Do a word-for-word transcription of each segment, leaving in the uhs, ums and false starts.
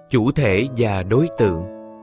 Chủ thể và đối tượng.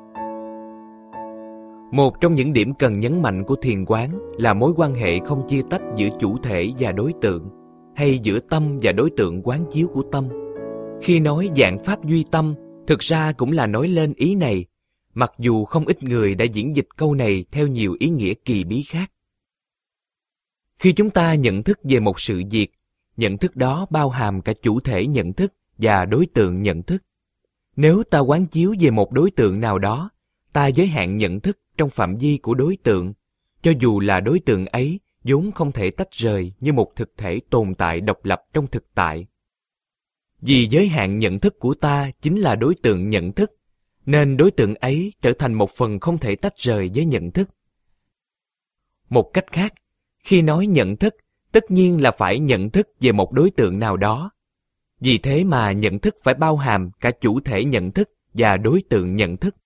Một trong những điểm cần nhấn mạnh của thiền quán là mối quan hệ không chia tách giữa chủ thể và đối tượng, hay giữa tâm và đối tượng quán chiếu của tâm. Khi nói dạng pháp duy tâm, thực ra cũng là nói lên ý này, mặc dù không ít người đã diễn dịch câu này theo nhiều ý nghĩa kỳ bí khác. Khi chúng ta nhận thức về một sự việc, nhận thức đó bao hàm cả chủ thể nhận thức và đối tượng nhận thức. Nếu ta quán chiếu về một đối tượng nào đó, ta giới hạn nhận thức trong phạm vi của đối tượng, cho dù là đối tượng ấy vốn không thể tách rời như một thực thể tồn tại độc lập trong thực tại. Vì giới hạn nhận thức của ta chính là đối tượng nhận thức, nên đối tượng ấy trở thành một phần không thể tách rời với nhận thức. Một cách khác, khi nói nhận thức, tất nhiên là phải nhận thức về một đối tượng nào đó. Vì thế mà nhận thức phải bao hàm cả chủ thể nhận thức và đối tượng nhận thức.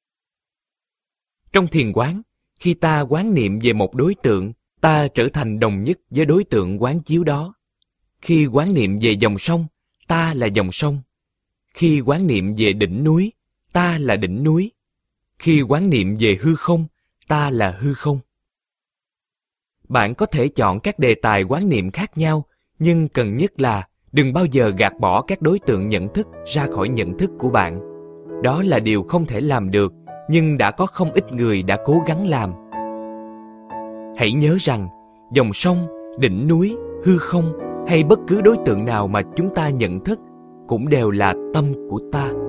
Trong thiền quán, khi ta quán niệm về một đối tượng, ta trở thành đồng nhất với đối tượng quán chiếu đó. Khi quán niệm về dòng sông, ta là dòng sông. Khi quán niệm về đỉnh núi, ta là đỉnh núi. Khi quán niệm về hư không, ta là hư không. Bạn có thể chọn các đề tài quán niệm khác nhau, nhưng cần nhất là đừng bao giờ gạt bỏ các đối tượng nhận thức ra khỏi nhận thức của bạn. Đó là điều không thể làm được, nhưng đã có không ít người đã cố gắng làm. Hãy nhớ rằng, dòng sông, đỉnh núi, hư không hay bất cứ đối tượng nào mà chúng ta nhận thức cũng đều là tâm của ta.